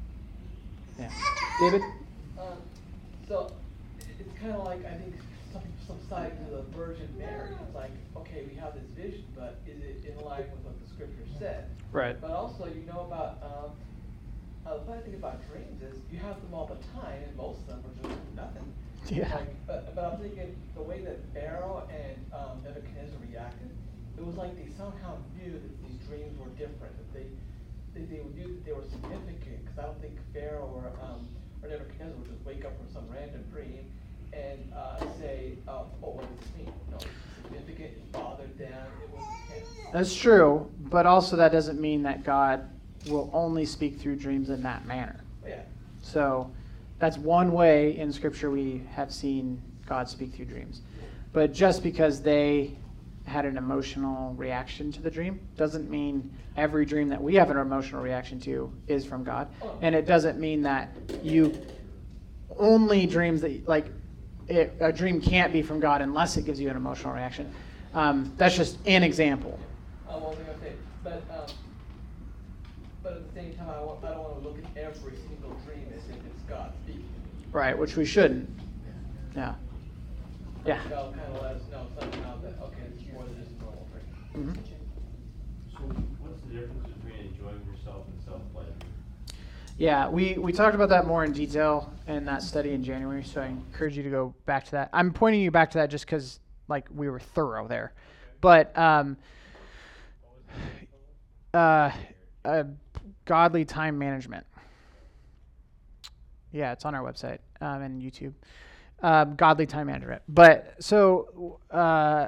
[SPEAKER 1] yeah. David?
[SPEAKER 5] Um, so it's kind of like, I think, some some side to the Virgin Mary. It's like, okay, we have this vision, but is it in line with what the Scripture said?
[SPEAKER 1] Right.
[SPEAKER 5] But also, you know about, um, uh, the funny thing about dreams is you have them all the time, and most of them are just nothing.
[SPEAKER 1] Yeah.
[SPEAKER 5] Like, but, but I'm thinking the way that Pharaoh and um, Nebuchadnezzar reacted, it was like they somehow knew that these dreams were different, that they they, they knew that they were significant, because I don't think Pharaoh or um, or Nebuchadnezzar would just wake up from some random dream and uh, say, um, oh, what does this mean? No, it's significant, it bothered them, it was intense.
[SPEAKER 1] That's true, but also that doesn't mean that God will only speak through dreams in that manner.
[SPEAKER 5] But yeah.
[SPEAKER 1] So that's one way in Scripture we have seen God speak through dreams. But just because they had an emotional reaction to the dream doesn't mean every dream that we have an emotional reaction to is from God. And it doesn't mean that you only dreams that, like, it, a dream can't be from God unless it gives you an emotional reaction. Um, that's just an example.
[SPEAKER 5] Um, what was I gonna say? But um, but at the same time, I, want, I don't want to look at every single dream as if it's God speaking.
[SPEAKER 1] Right, which we shouldn't. Yeah. Yeah.
[SPEAKER 5] That'll kind of let us know somehow that, okay, it's more than just a normal dream.
[SPEAKER 1] Mhm.
[SPEAKER 2] So what's the difference between enjoying yourself and self-pleasure?
[SPEAKER 1] Yeah, we, we talked about that more in detail in that study in January, so I encourage you to go back to that. I'm pointing you back to that just because, like, we were thorough there. But um, uh, uh, godly time management. Yeah, it's on our website um, and YouTube. Um, godly time management. But so uh,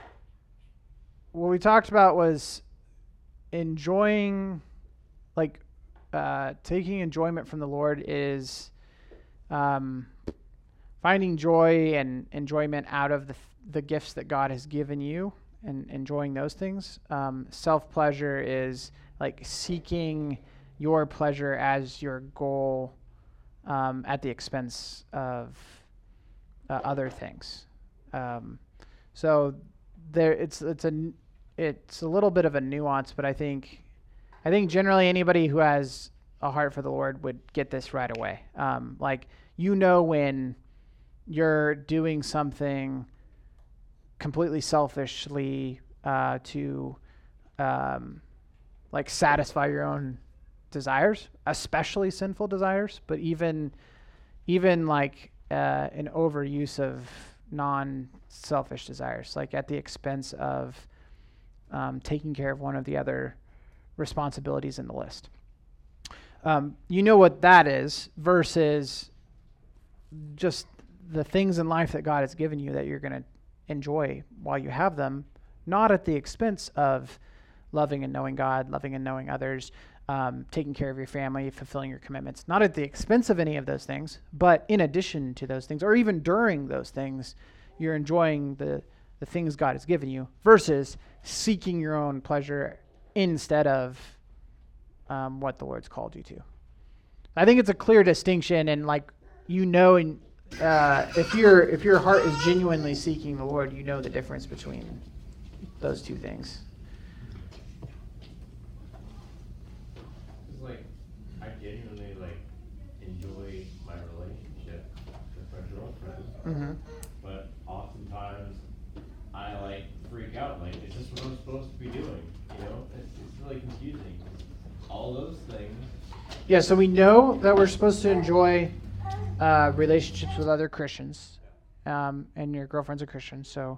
[SPEAKER 1] what we talked about was enjoying, like, uh, taking enjoyment from the Lord is um, finding joy and enjoyment out of the the gifts that God has given you and enjoying those things. Um, self-pleasure is like seeking your pleasure as your goal um, at the expense of uh, other things. Um, so there, it's it's a it's a little bit of a nuance, but I think I think generally anybody who has a heart for the Lord would get this right away. Um, like, you know, when you're doing something completely selfishly uh, to um, like satisfy your own desires, especially sinful desires, but even even like uh, an overuse of non-selfish desires, like at the expense of um, taking care of one of the other responsibilities in the list. Um, you know what that is versus just the things in life that God has given you that you're going to enjoy while you have them, not at the expense of loving and knowing God, loving and knowing others, um, taking care of your family, fulfilling your commitments, not at the expense of any of those things, but in addition to those things, or even during those things, you're enjoying the, the things God has given you versus seeking your own pleasure instead of um, what the Lord's called you to. I think it's a clear distinction, and like, you know, in, uh, if your if your heart is genuinely seeking the Lord, you know the difference between those two things.
[SPEAKER 2] It's like, I genuinely like enjoy my relationship with my girlfriend,
[SPEAKER 1] Mm-hmm.
[SPEAKER 2] but oftentimes I like freak out, like, is this what I'm supposed to be doing? You know, it's, it's really confusing. All those things.
[SPEAKER 1] Yeah, so we know that we're supposed to enjoy uh, relationships with other Christians, um, and your girlfriend's a Christian, so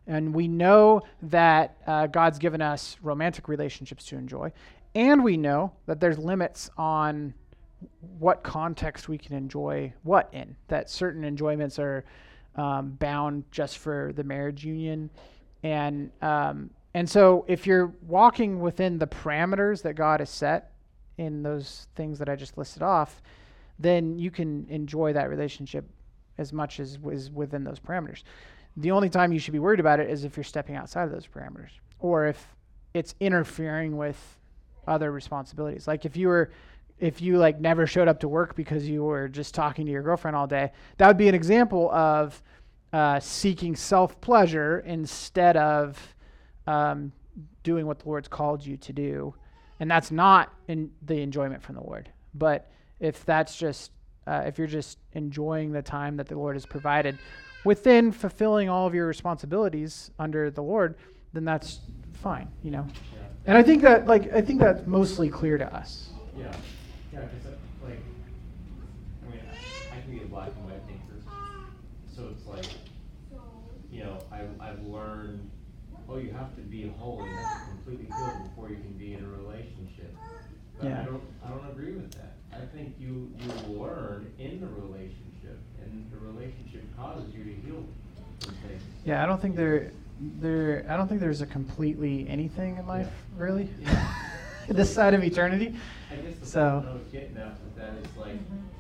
[SPEAKER 1] And we know that uh, God's given us romantic relationships to enjoy. And we know that there's limits on what context we can enjoy what in, that certain enjoyments are um, bound just for the marriage union. And um, and so if you're walking within the parameters that God has set in those things that I just listed off, then you can enjoy that relationship as much as is within those parameters. The only time you should be worried about it is if you're stepping outside of those parameters, or if it's interfering with other responsibilities. Like if you were, if you like never showed up to work because you were just talking to your girlfriend all day, that would be an example of uh, seeking self-pleasure instead of um, doing what the Lord's called you to do. And that's not in the enjoyment from the Lord. But if that's just, uh, if you're just enjoying the time that the Lord has provided within fulfilling all of your responsibilities under the Lord, then that's fine, you know.
[SPEAKER 2] Yeah.
[SPEAKER 1] And I think that, like, I think that's mostly clear to us.
[SPEAKER 2] Yeah, yeah, because like, I mean, I, I can be a black and white thinker, so it's like, you know, I I've learned, oh, you have to be whole, you have to completely heal before you can be in a relationship. But
[SPEAKER 1] Yeah.
[SPEAKER 2] I don't I don't agree with that. I think you you learn in the relationship, and the relationship causes you to heal from things.
[SPEAKER 1] Yeah, I don't think there, there, I don't think there's a completely anything in life,
[SPEAKER 2] Yeah.
[SPEAKER 1] really.
[SPEAKER 2] Yeah.
[SPEAKER 1] This side of eternity.
[SPEAKER 2] I guess the
[SPEAKER 1] So-
[SPEAKER 2] point I was getting at with that is like,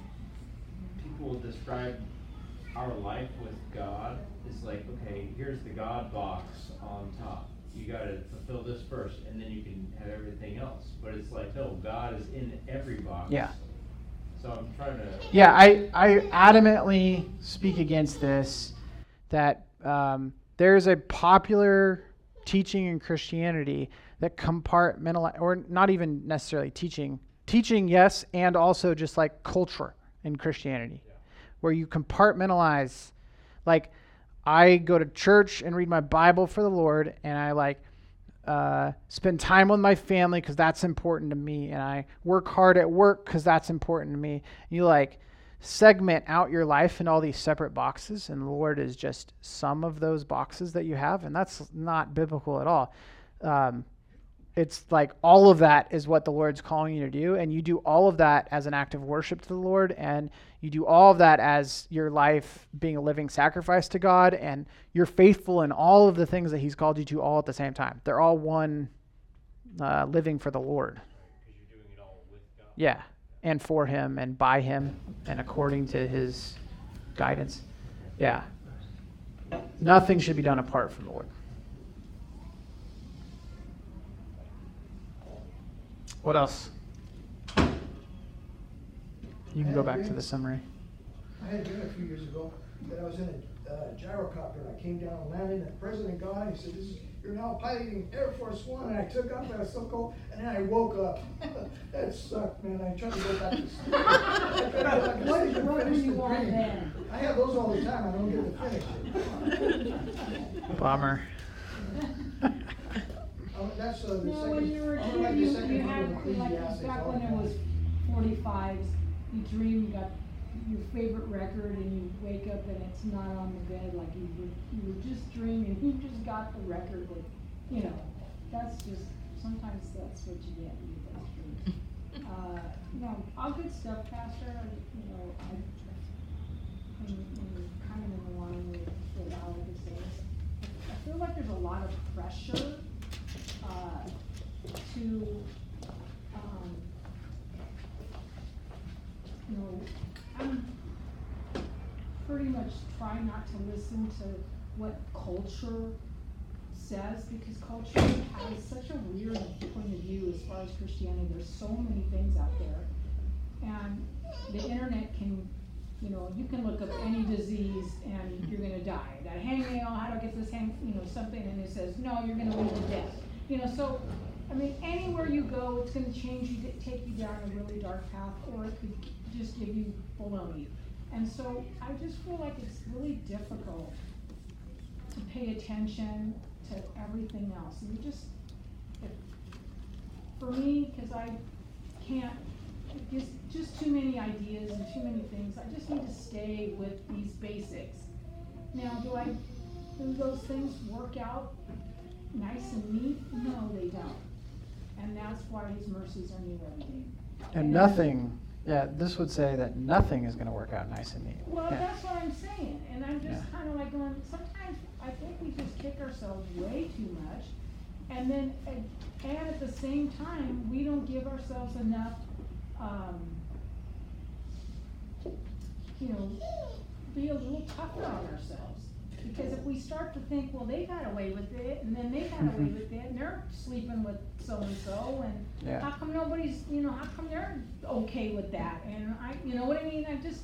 [SPEAKER 2] people describe our life with God is like, okay, here's the God box on top. You gotta fulfill this first, and then you can have everything else. But it's like, no, God is in every box.
[SPEAKER 1] Yeah.
[SPEAKER 2] So I'm trying to.
[SPEAKER 1] Yeah, I, I adamantly speak against this, that um, there's a popular teaching in Christianity that compartmentalize, or not even necessarily teaching, teaching, yes, and also just like culture in Christianity,
[SPEAKER 2] Yeah.
[SPEAKER 1] where you compartmentalize, like, I go to church and read my Bible for the Lord, and I like uh, spend time with my family because that's important to me, and I work hard at work because that's important to me. You like segment out your life in all these separate boxes, and the Lord is just some of those boxes that you have, and that's not biblical at all. Um, it's like all of that is what the Lord's calling you to do, and you do all of that as an act of worship to the Lord, and you do all of that as your life being a living sacrifice to God, and you're faithful in all of the things that He's called you to all at the same time. They're all one uh, living for the Lord.
[SPEAKER 2] Because you're doing it all with God.
[SPEAKER 1] Yeah, and for Him, and by Him, and according to His guidance. Yeah. Nothing should be done apart from the Lord. What else? You can go back to the summary.
[SPEAKER 3] I had a dream a few years ago that I was in a uh, gyrocopter, and I came down and landed, and the president got it, he said, "This is, you're now piloting Air Force One," and I took off, and I was so cold, and then I woke up. That sucked, man. I tried to go back to sleep. I tried to go back to
[SPEAKER 4] What,
[SPEAKER 3] sleep and
[SPEAKER 4] what were
[SPEAKER 3] finish the
[SPEAKER 4] you on
[SPEAKER 3] dream.
[SPEAKER 4] then?
[SPEAKER 3] I have those all the time, I don't get to finish it.
[SPEAKER 1] Bummer.
[SPEAKER 3] Um, that's, uh, the
[SPEAKER 4] No, when you
[SPEAKER 3] second,
[SPEAKER 4] were a
[SPEAKER 3] I'm
[SPEAKER 4] kid,
[SPEAKER 3] like the
[SPEAKER 4] you,
[SPEAKER 3] second
[SPEAKER 4] you
[SPEAKER 3] book
[SPEAKER 4] had,
[SPEAKER 3] of
[SPEAKER 4] like,
[SPEAKER 3] Ecclesiastes.
[SPEAKER 4] back
[SPEAKER 3] all
[SPEAKER 4] when
[SPEAKER 3] the
[SPEAKER 4] it
[SPEAKER 3] time.
[SPEAKER 4] was forty-fives, you dream you got your favorite record and you wake up and it's not on the bed, like you were, you were just dreaming, you just got the record with, you know, that's just, sometimes that's what you get with those dreams. Uh, no, all good stuff, Pastor, you know, I, I'm, I'm kind of in line with what Alec is saying. I feel like there's a lot of pressure, uh, to, um, you know, I'm pretty much try not to listen to what culture says, because culture has such a weird point of view as far as Christianity. There's so many things out there, and the internet can, you know, you can look up any disease and you're gonna die. That hangnail, how do I get this hang, you know, something, and it says, no, you're gonna lead to death. You know, so, I mean, anywhere you go, it's gonna change you, take you down a really dark path, or it could just give you baloney. And so, I just feel like it's really difficult to pay attention to everything else. And you just, if, for me, cause I can't, just, just too many ideas and too many things, I just need to stay with these basics. Now, do I do those things work out nice and neat? No, they don't. And that's why his mercies are new every day.
[SPEAKER 1] And nothing, yeah, this would say that nothing is going to work out nice and neat.
[SPEAKER 4] Well,
[SPEAKER 1] Yeah.
[SPEAKER 4] that's what I'm saying, and I'm just
[SPEAKER 1] Yeah.
[SPEAKER 4] kind of like going, sometimes I think we just kick ourselves way too much, and then, and, and at the same time, we don't give ourselves enough, um, you know, be a little tougher on ourselves. Because if we start to think, well, they got away with it, and then they got away
[SPEAKER 1] Mhm.
[SPEAKER 4] with it, and they're sleeping with so-and-so, and
[SPEAKER 1] Yeah.
[SPEAKER 4] how come nobody's, you know, how come they're okay with that? And I, you know what I mean? I just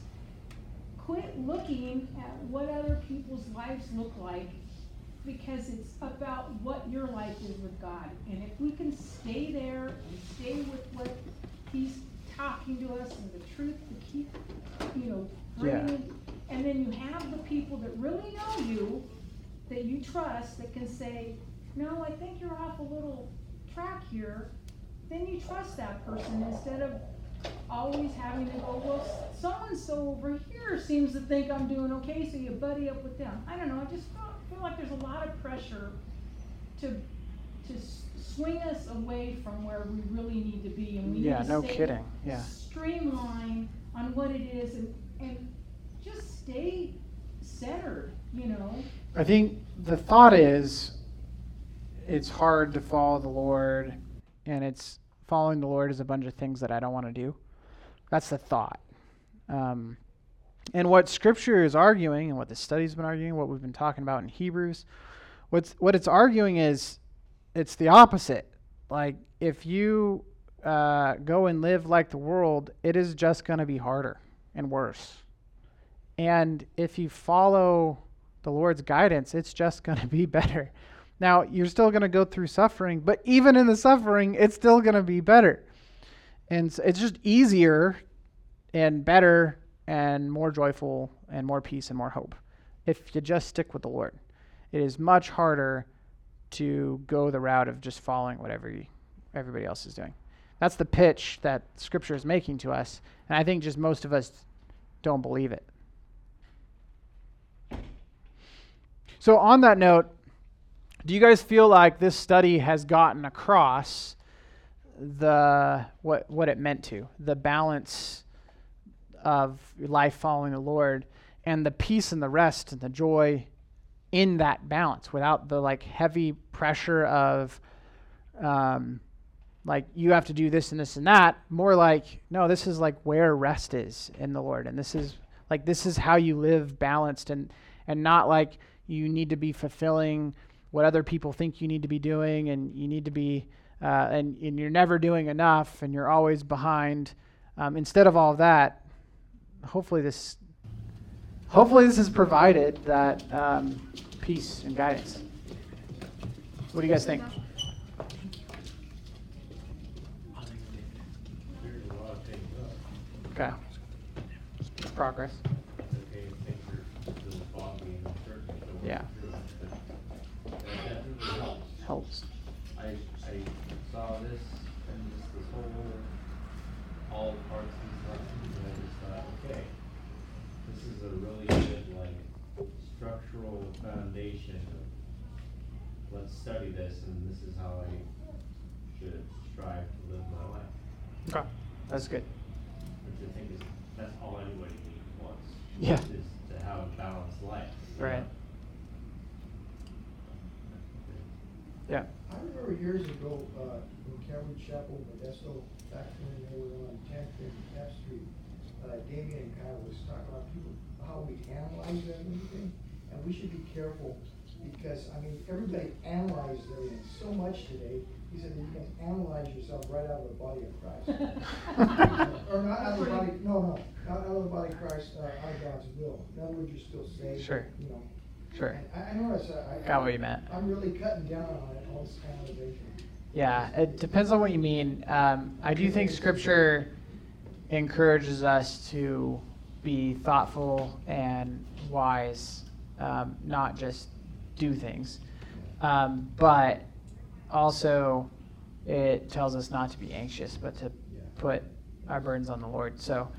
[SPEAKER 4] quit looking at what other people's lives look like, because it's about what your life is with God. And if we can stay there and stay with what He's talking to us and the truth to keep, you know, bringing,
[SPEAKER 1] Yeah.
[SPEAKER 4] and then you have the people that really know you, that you trust, that can say, no, I think you're off a little track here, then you trust that person instead of always having to go, well, so-and-so over here seems to think I'm doing okay, so you buddy up with them. I don't know, I just feel, feel like there's a lot of pressure to, to s- swing us away from where we really need to be, and we
[SPEAKER 1] Yeah,
[SPEAKER 4] need
[SPEAKER 1] no
[SPEAKER 4] to stay
[SPEAKER 1] kidding, yeah.
[SPEAKER 4] streamlined on what it is, and, and just stay centered, you know?
[SPEAKER 1] I think the thought is it's hard to follow the Lord, and it's following the Lord is a bunch of things that I don't want to do. That's the thought. Um, and what Scripture is arguing, and what the study's been arguing, what we've been talking about in Hebrews, what's what it's arguing is it's the opposite. Like, if you uh, go and live like the world, it is just going to be harder and worse. And if you follow the Lord's guidance, it's just going to be better. Now, you're still going to go through suffering, but even in the suffering, it's still going to be better. And so it's just easier and better and more joyful and more peace and more hope if you just stick with the Lord. It is much harder to go the route of just following what every, everybody else is doing. That's the pitch that Scripture is making to us, and I think just most of us don't believe it. So on that note, do you guys feel like this study has gotten across the what what it meant to, the balance of life following the Lord and the peace and the rest and the joy in that balance without the like heavy pressure of um, like you have to do this and this and that, more like, no, this is like where rest is in the Lord, and this is like this is how you live balanced, and and not like you need to be fulfilling what other people think you need to be doing, and you need to be, uh, and, and you're never doing enough, and you're always behind. Um, instead of all of that, hopefully this, hopefully this has provided that um, peace and guidance. What do you guys think?
[SPEAKER 2] Cleared a lot of things up.
[SPEAKER 1] Okay. Progress.
[SPEAKER 2] It's okay if things are still foggy and uncertain, so we're
[SPEAKER 1] Yeah.
[SPEAKER 2] through it, but that definitely helps.
[SPEAKER 1] Helps.
[SPEAKER 2] I, I saw this and just this whole, all parts of these lessons, and I just thought, okay, this is a really good, like, structural foundation of, let's study this, and this is how I should strive to live my life.
[SPEAKER 1] Okay. That's good.
[SPEAKER 2] Which I think is, that's all anybody needs wants.
[SPEAKER 1] Yeah.
[SPEAKER 2] Is to have a balanced life. you
[SPEAKER 1] Right.
[SPEAKER 2] know?
[SPEAKER 1] Yeah.
[SPEAKER 3] I remember years ago, uh, in Calvary Chapel, Modesto, back when they were on tenth and F Street, uh, Damien kind of was talking about people, how we analyze everything, and we should be careful, because, I mean, everybody analyzes everything so much today. He said that you can analyze yourself right out of the body of Christ. Or not out of the body, no, no, not out of the body of Christ, uh, out of God's will. In other words, you're still saved.
[SPEAKER 1] Sure.
[SPEAKER 3] You know.
[SPEAKER 1] Sure.
[SPEAKER 3] And I, I notice, uh, I.
[SPEAKER 1] Got what you meant.
[SPEAKER 3] I'm really cutting down on it, all this analyzation.
[SPEAKER 1] Yeah, it depends on what you mean. Um, I do think Scripture encourages us to be thoughtful and wise, um, not just do things. Um, but also, it tells us not to be anxious, but to put our burdens on the Lord. So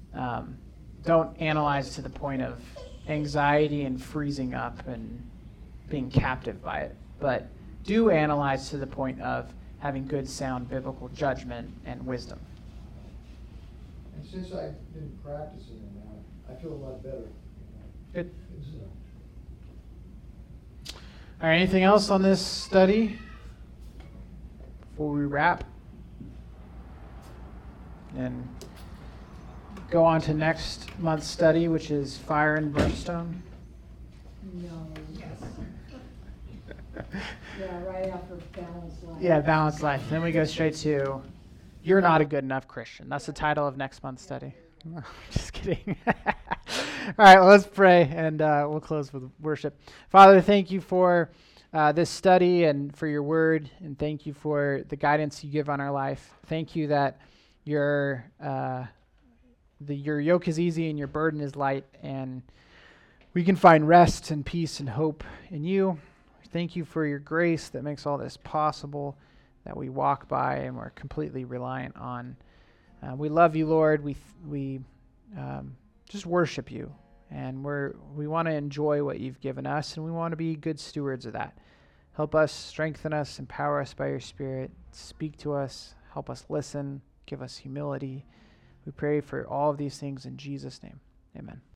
[SPEAKER 1] um, don't analyze to the point of anxiety and freezing up and being captive by it, but do analyze to the point of having good, sound biblical judgment and wisdom.
[SPEAKER 3] And since I've been practicing it now, I feel a lot better.
[SPEAKER 1] Good.
[SPEAKER 3] It's, uh,
[SPEAKER 1] All right, anything else on this study before we wrap? And go on to next month's study, which is fire and brimstone.
[SPEAKER 4] No, yes. Yeah, right after balanced life.
[SPEAKER 1] Yeah, balanced life. Then we go straight to You're Not a Good Enough Christian. That's the title of next month's study. Just kidding. All right, well, let's pray, and uh, we'll close with worship. Father, thank you for uh, this study and for your word, and thank you for the guidance you give on our life. Thank you that your uh, the your yoke is easy and your burden is light, and we can find rest and peace and hope in you. Thank you for your grace that makes all this possible, that we walk by and we're completely reliant on. Uh, we love you, Lord. We we um, just worship you, and we're we want to enjoy what you've given us, and we want to be good stewards of that. Help us, strengthen us, empower us by your Spirit. Speak to us, help us listen, give us humility. We pray for all of these things in Jesus' name. Amen.